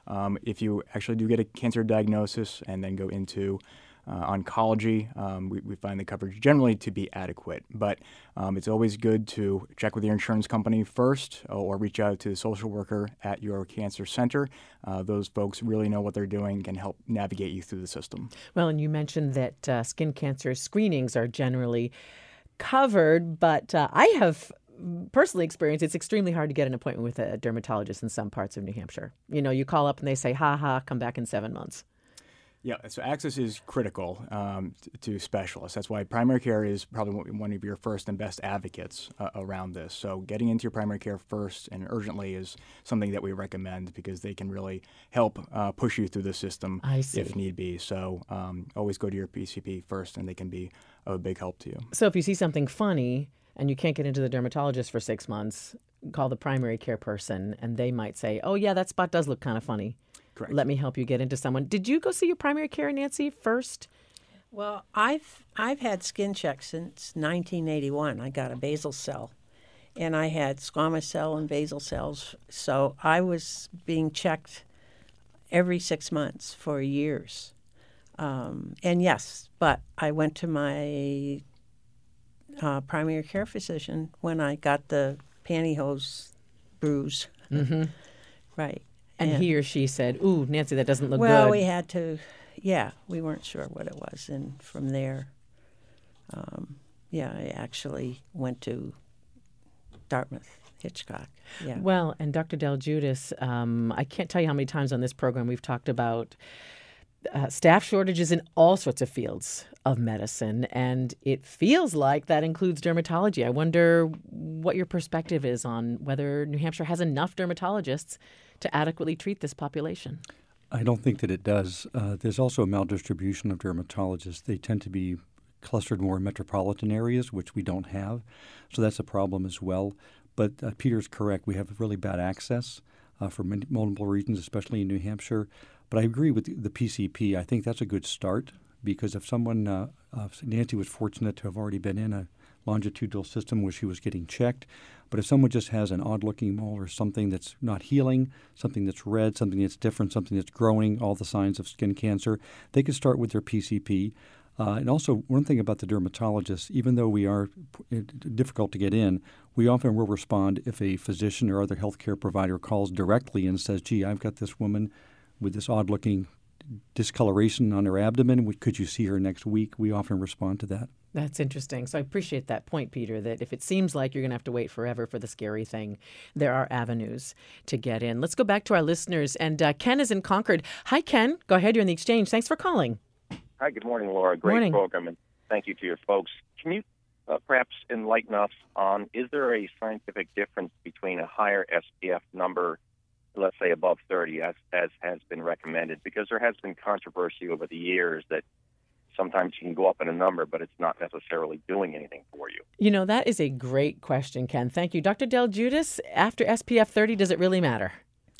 If you actually do get a cancer diagnosis and then go into oncology, we find the coverage generally to be adequate. But it's always good to check with your insurance company first or reach out to the social worker at your cancer center. Those folks really know what they're doing, can help navigate you through the system. Well, and you mentioned that skin cancer screenings are generally covered, but I have personally experienced it's extremely hard to get an appointment with a dermatologist in some parts of New Hampshire. You know, you call up and they say, come back in 7 months. Yeah, so access is critical to specialists. That's why primary care is probably one of your first and best advocates around this. So getting into your primary care first and urgently is something that we recommend because they can really help push you through the system if need be. So always go to your PCP first, and they can be a big help to you. So if you see something funny and you can't get into the dermatologist for 6 months, call the primary care person, and they might say, oh, yeah, that spot does look kind of funny. Correct. Let me help you get into someone. Did you go see your primary care, Nancy, first? Well, I've had skin checks since 1981. I got a basal cell, and I had squamous cell and basal cells. So I was being checked every 6 months for years. And yes, but I went to my primary care physician when I got the pantyhose bruise. Mm-hmm. Right. And he or she said, ooh, Nancy, that doesn't look good. Well, we had to, we weren't sure what it was. And from there, I actually went to Dartmouth Hitchcock. Yeah. Well, and Dr. Del Giudice, I can't tell you how many times on this program we've talked about staff shortages in all sorts of fields of medicine, and it feels like that includes dermatology. I wonder what your perspective is on whether New Hampshire has enough dermatologists to adequately treat this population. I don't think that it does. There's also a maldistribution of dermatologists. They tend to be clustered more in metropolitan areas, which we don't have. So that's a problem as well. But Peter's correct. We have really bad access for multiple reasons, especially in New Hampshire. But I agree with the PCP. I think that's a good start because if someone, Nancy was fortunate to have already been in a longitudinal system where she was getting checked. But if someone just has an odd-looking mole or something that's not healing, something that's red, something that's different, something that's growing, all the signs of skin cancer, they can start with their PCP. And also, one thing about the dermatologist, even though we are difficult to get in, we often will respond if a physician or other healthcare provider calls directly and says, gee, I've got this woman with this odd-looking discoloration on her abdomen. Could you see her next week? We often respond to that. That's interesting. So I appreciate that point, Peter, that if it seems like you're going to have to wait forever for the scary thing, there are avenues to get in. Let's go back to our listeners. And Ken is in Concord. Hi, Ken. Go ahead. You're in the Exchange. Thanks for calling. Hi, good morning, Laura. Great program, and thank you to your folks. Can you perhaps enlighten us on, is there a scientific difference between a higher SPF number, let's say above 30, as has been recommended? Because there has been controversy over the years that sometimes you can go up in a number, but it's not necessarily doing anything for you. You know, that is a great question, Ken. Thank you. Dr. Del Giudice, after SPF 30, does it really matter?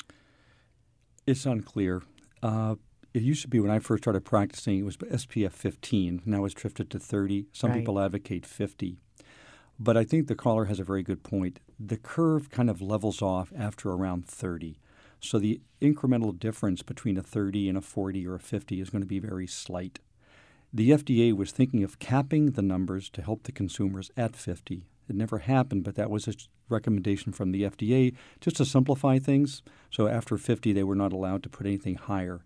It's unclear. It used to be when I first started practicing, it was SPF 15. Now it's drifted to 30. Some people advocate 50. But I think the caller has a very good point. The curve kind of levels off after around 30. So the incremental difference between a 30 and a 40 or a 50 is going to be very slight. The FDA was thinking of capping the numbers to help the consumers at 50. It never happened, but that was a recommendation from the FDA just to simplify things. So after 50, they were not allowed to put anything higher.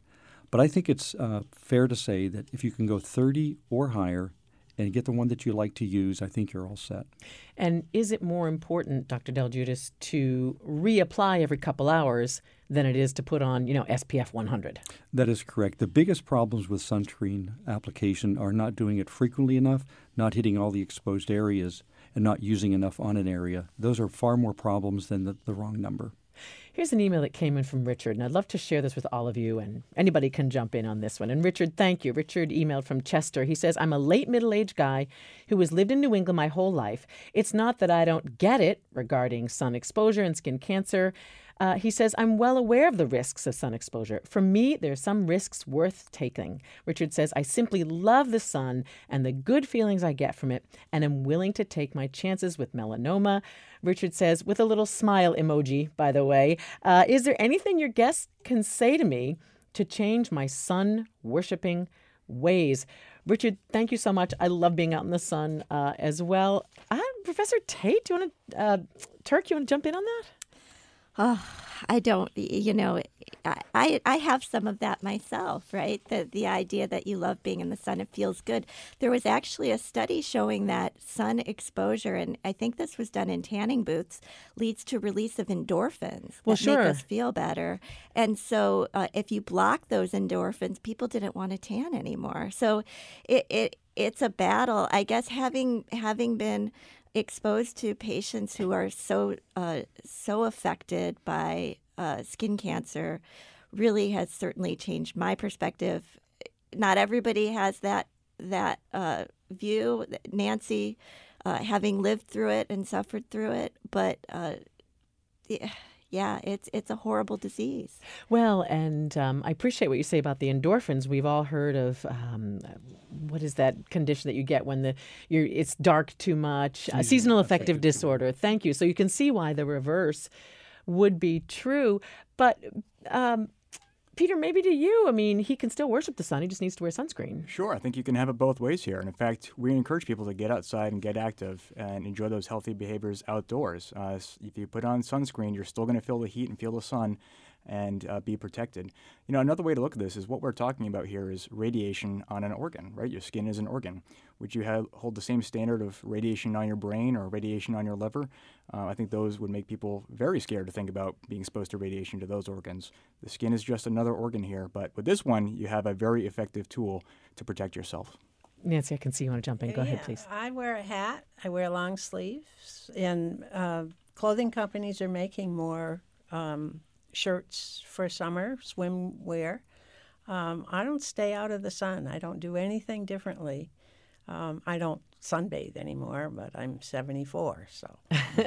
But I think it's fair to say that if you can go 30 or higher and get the one that you like to use, I think you're all set. And is it more important, Dr. DelGiudice, to reapply every couple hours than it is to put on, SPF 100? That is correct. The biggest problems with sunscreen application are not doing it frequently enough, not hitting all the exposed areas, and not using enough on an area. Those are far more problems than the wrong number. Here's an email that came in from Richard, and I'd love to share this with all of you, and anybody can jump in on this one. And Richard, thank you. Richard emailed from Chester. He says, I'm a late middle-aged guy who has lived in New England my whole life. It's not that I don't get it regarding sun exposure and skin cancer. He says, I'm well aware of the risks of sun exposure. For me, there are some risks worth taking. Richard says, I simply love the sun and the good feelings I get from it, and am willing to take my chances with melanoma. Richard says, with a little smile emoji, by the way, is there anything your guests can say to me to change my sun-worshipping ways? Richard, thank you so much. I love being out in the sun as well. Professor Tate, do you want to, Turk, you want to jump in on that? Oh, I don't, I have some of that myself, right? The idea that you love being in the sun, it feels good. There was actually a study showing that sun exposure, and I think this was done in tanning booths, leads to release of endorphins that make us feel better. And so if you block those endorphins, people didn't want to tan anymore. So it's a battle. I guess having been exposed to patients who are so affected by skin cancer really has certainly changed my perspective. Not everybody has that view. Nancy, having lived through it and suffered through it, but yeah, it's a horrible disease. Well, and I appreciate what you say about the endorphins. We've all heard of what is that condition that you get when it's dark too much? Seasonal affective disorder. Thank you. So you can see why the reverse would be true. But Peter, maybe to you, I mean, he can still worship the sun. He just needs to wear sunscreen. Sure. I think you can have it both ways here. And in fact, we encourage people to get outside and get active and enjoy those healthy behaviors outdoors. If you put on sunscreen, you're still going to feel the heat and feel the sun and be protected. Another way to look at this is what we're talking about here is radiation on an organ, right? Your skin is an organ. Would you hold the same standard of radiation on your brain or radiation on your liver? I think those would make people very scared to think about being exposed to radiation to those organs. The skin is just another organ here, but with this one, you have a very effective tool to protect yourself. Nancy, I can see you want to jump in. Go ahead, please. I wear a hat. I wear long sleeves. And clothing companies are making more shirts for summer, swimwear. I don't stay out of the sun. I don't do anything differently. I don't sunbathe anymore, but I'm 74, so,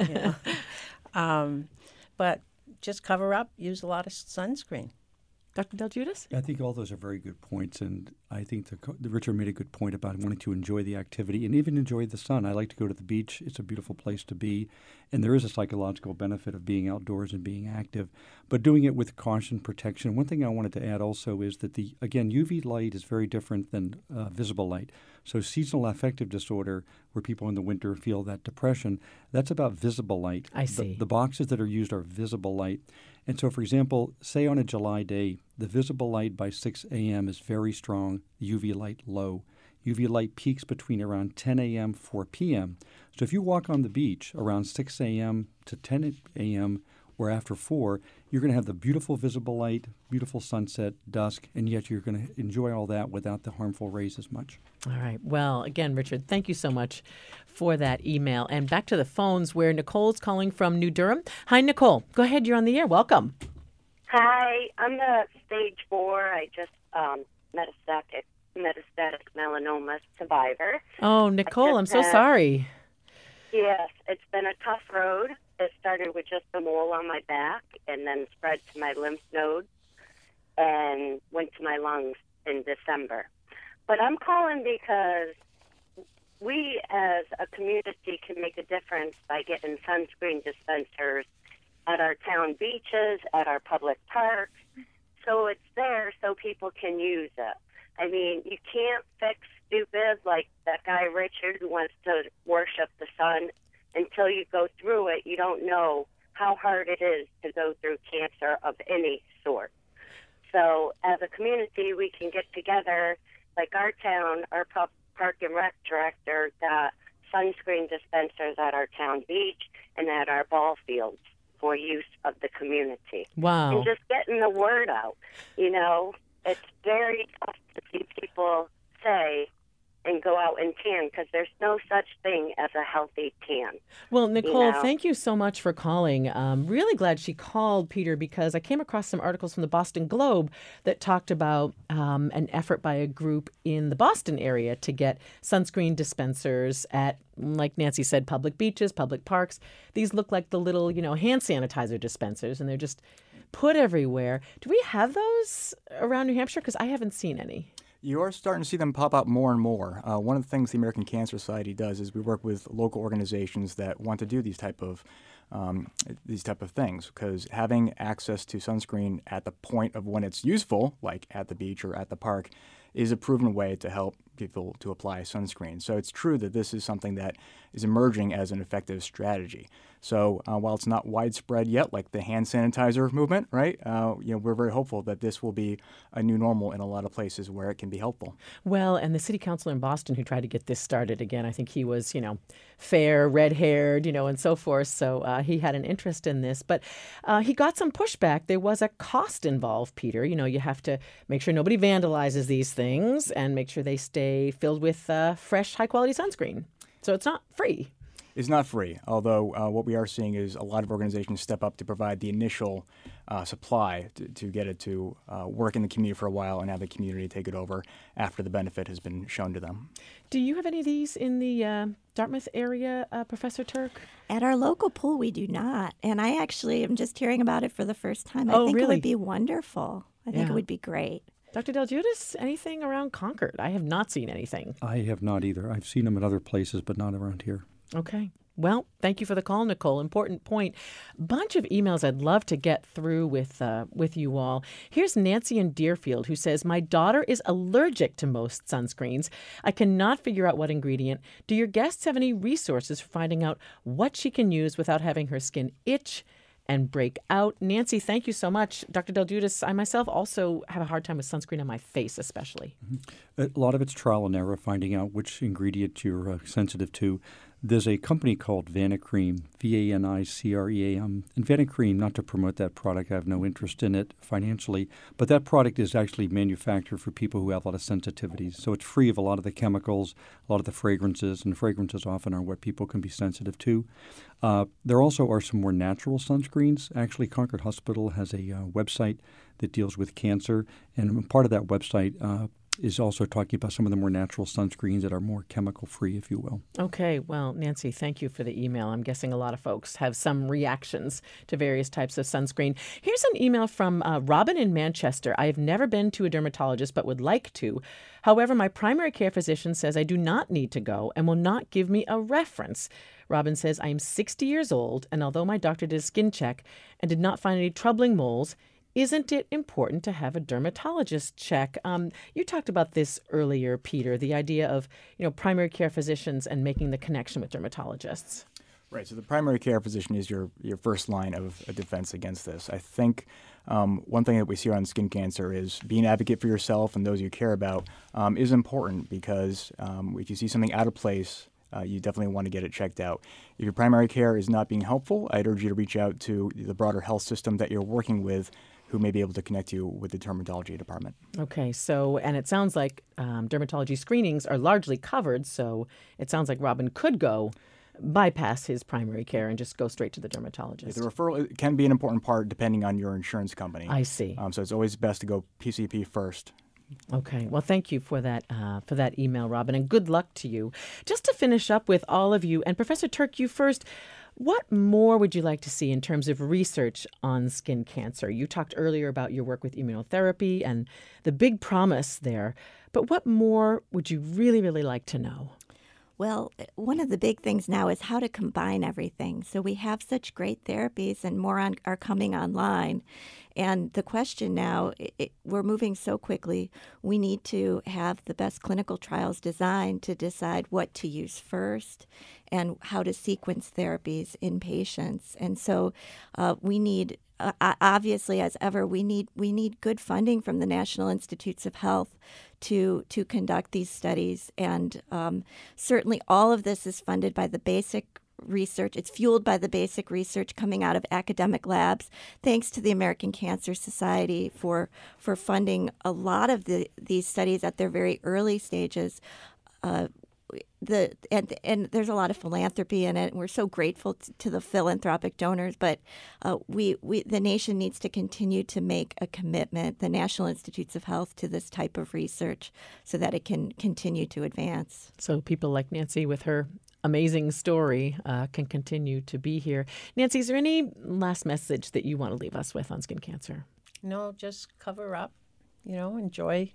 but just cover up, use a lot of sunscreen. Dr. DelGiudice? I think all those are very good points, and I think Richard made a good point about wanting to enjoy the activity and even enjoy the sun. I like to go to the beach. It's a beautiful place to be, and there is a psychological benefit of being outdoors and being active, but doing it with caution, protection. One thing I wanted to add also is that, UV light is very different than visible light. So seasonal affective disorder, where people in the winter feel that depression, that's about visible light. I see. The boxes that are used are visible light. And so, for example, say on a July day, the visible light by 6 a.m. is very strong, UV light low. UV light peaks between around 10 a.m., 4 p.m. So if you walk on the beach around 6 a.m. to 10 a.m. or after 4, you're going to have the beautiful visible light, beautiful sunset, dusk, and yet you're going to enjoy all that without the harmful rays as much. All right. Well, again, Richard, thank you so much for that email. And back to the phones where Nicole's calling from New Durham. Hi, Nicole. Go ahead. You're on the air. Welcome. Hi. I'm a stage 4. I just metastatic melanoma survivor. Oh, Nicole, I'm so sorry. Yes, it's been a tough road. It started with just a mole on my back and then spread to my lymph nodes and went to my lungs in December. But I'm calling because we as a community can make a difference by getting sunscreen dispensers at our town beaches, at our public parks. So it's there so people can use it. I mean, you can't fix stupid like that guy Richard who wants to worship the sun. Until you go through it, you don't know how hard it is to go through cancer of any sort. So as a community, we can get together, like our town, our Park and Rec director got sunscreen dispensers at our town beach and at our ball fields for use of the community. Wow. And just getting the word out. You know, it's very tough to see people say and go out and tan because there's no such thing as a healthy tan. Well, Nicole, you know? Thank you so much for calling. Really glad she called, Peter, because I came across some articles from the Boston Globe that talked about an effort by a group in the Boston area to get sunscreen dispensers at, like Nancy said, public beaches, public parks. These look like the little, hand sanitizer dispensers, and they're just put everywhere. Do we have those around New Hampshire? Because I haven't seen any. You are starting to see them pop up more and more. One of the things the American Cancer Society does is we work with local organizations that want to do these type of things, because having access to sunscreen at the point of when it's useful, like at the beach or at the park, is a proven way to help people to apply sunscreen. So it's true that this is something that is emerging as an effective strategy. So while it's not widespread yet, like the hand sanitizer movement, right? We're very hopeful that this will be a new normal in a lot of places where it can be helpful. Well, and the city councilor in Boston who tried to get this started again, I think he was, fair, red-haired, and so forth. So he had an interest in this, but he got some pushback. There was a cost involved, Peter. You have to make sure nobody vandalizes these things and make sure they stay filled with fresh, high-quality sunscreen. So it's not free. It's not free, although what we are seeing is a lot of organizations step up to provide the initial supply to get it to work in the community for a while and have the community take it over after the benefit has been shown to them. Do you have any of these in the Dartmouth area, Professor Turk? At our local pool, we do not. And I actually am just hearing about it for the first time. I think really? It would be wonderful. I think it would be great. Dr. Del Giudice, anything around Concord? I have not seen anything. I have not either. I've seen them in other places, but not around here. Okay. Well, thank you for the call, Nicole. Important point. Bunch of emails I'd love to get through with you all. Here's Nancy in Deerfield who says, my daughter is allergic to most sunscreens. I cannot figure out what ingredient. Do your guests have any resources for finding out what she can use without having her skin itch and break out? Nancy, thank you so much. Dr. Del Giudice, I myself also have a hard time with sunscreen on my face especially. Mm-hmm. A lot of it's trial and error, finding out which ingredient you're sensitive to. There's a company called Vanicream, Vanicream. And Vanicream, not to promote that product, I have no interest in it financially, but that product is actually manufactured for people who have a lot of sensitivities. So it's free of a lot of the chemicals, a lot of the fragrances, and fragrances often are what people can be sensitive to. There also are some more natural sunscreens. Actually, Concord Hospital has a website that deals with cancer, and part of that website is also talking about some of the more natural sunscreens that are more chemical-free, if you will. Okay. Well, Nancy, thank you for the email. I'm guessing a lot of folks have some reactions to various types of sunscreen. Here's an email from Robin in Manchester. I have never been to a dermatologist but would like to. However, my primary care physician says I do not need to go and will not give me a reference. Robin says, I am 60 years old, and although my doctor did a skin check and did not find any troubling moles, isn't it important to have a dermatologist check? You talked about this earlier, Peter, the idea of primary care physicians and making the connection with dermatologists. Right. So the primary care physician is your first line of defense against this. I think one thing that we see around skin cancer is being an advocate for yourself and those you care about is important, because if you see something out of place, you definitely want to get it checked out. If your primary care is not being helpful, I'd urge you to reach out to the broader health system that you're working with, who may be able to connect you with the dermatology department. Okay, so, and it sounds like dermatology screenings are largely covered, so it sounds like Robin could bypass his primary care and just go straight to the dermatologist. The referral can be an important part depending on your insurance company. I see. So it's always best to go PCP first. Okay. Well, thank you for that email, Robin, and good luck to you. Just to finish up with all of you, and Professor Turk, you first, what more would you like to see in terms of research on skin cancer? You talked earlier about your work with immunotherapy and the big promise there, but what more would you really, really like to know? Well, one of the big things now is how to combine everything. So we have such great therapies and more are coming online. And the question now, we're moving so quickly, we need to have the best clinical trials designed to decide what to use first and how to sequence therapies in patients. And so we need obviously, as ever, we need good funding from the National Institutes of Health to conduct these studies. And certainly all of this is funded by the basic research. It's fueled by the basic research coming out of academic labs. Thanks to the American Cancer Society for funding a lot of these studies at their very early stages. And there's a lot of philanthropy in it, and we're so grateful to the philanthropic donors. But the nation needs to continue to make a commitment, the National Institutes of Health, to this type of research so that it can continue to advance. So people like Nancy with her amazing story can continue to be here. Nancy, is there any last message that you want to leave us with on skin cancer? No, just cover up, enjoy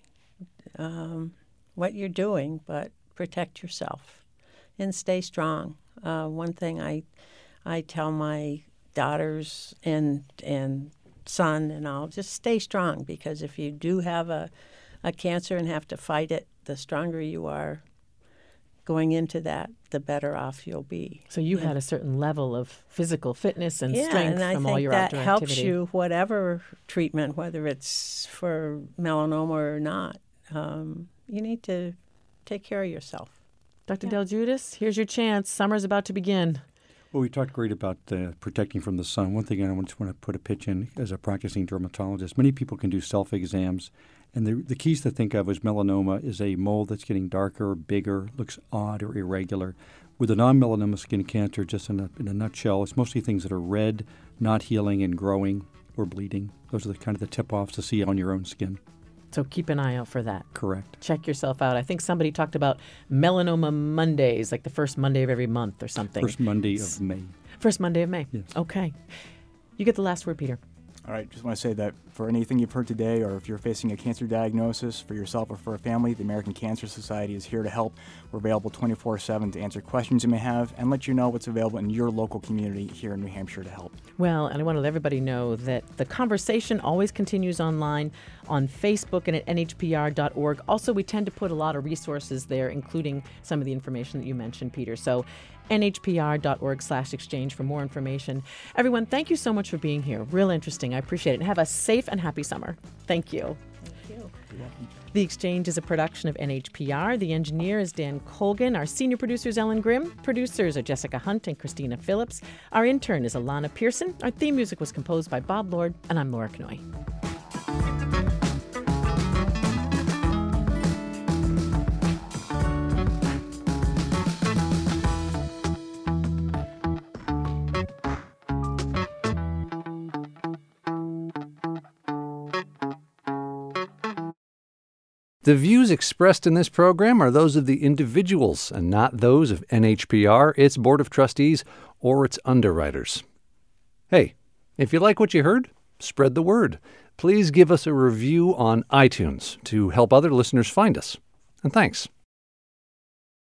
what you're doing, but protect yourself and stay strong. One thing I tell my daughters and son and all, just stay strong, because if you do have a cancer and have to fight it, the stronger you are going into that, the better off you'll be. So you had a certain level of physical fitness and strength and from all your outdoor activity. that helps you, whatever treatment, whether it's for melanoma or not. You need to take care of yourself. Dr. Del Giudice, here's your chance. Summer's about to begin. Well, we talked great about protecting from the sun. One thing I just want to put a pitch in as a practicing dermatologist. Many people can do self-exams, and the keys to think of is melanoma is a mole that's getting darker, bigger, looks odd or irregular. With a non-melanoma skin cancer, just in a nutshell, it's mostly things that are red, not healing and growing, or bleeding. Those are the kind of the tip-offs to see on your own skin. So keep an eye out for that. Correct. Check yourself out. I think somebody talked about Melanoma Mondays, like the first Monday of every month or something. First Monday of May. First Monday of May. Yes. Okay. You get the last word, Peter. All right, just want to say that for anything you've heard today, or if you're facing a cancer diagnosis for yourself or for a family, the American Cancer Society is here to help. We're available 24/7 to answer questions you may have and let you know what's available in your local community here in New Hampshire to help. Well, and I want to let everybody know that the conversation always continues online on Facebook and at nhpr.org. Also, we tend to put a lot of resources there, including some of the information that you mentioned, Peter. So nhpr.org/exchange for more information. Everyone, thank you so much for being here. Real interesting. I appreciate it. And have a safe and happy summer. Thank you. Thank you. You're welcome. The Exchange is a production of NHPR. The engineer is Dan Colgan. Our senior producer is Ellen Grimm. Producers are Jessica Hunt and Christina Phillips. Our intern is Alana Pearson. Our theme music was composed by Bob Lord, and I'm Laura Knoy. The views expressed in this program are those of the individuals and not those of NHPR, its Board of Trustees, or its underwriters. Hey, if you like what you heard, spread the word. Please give us a review on iTunes to help other listeners find us. And thanks.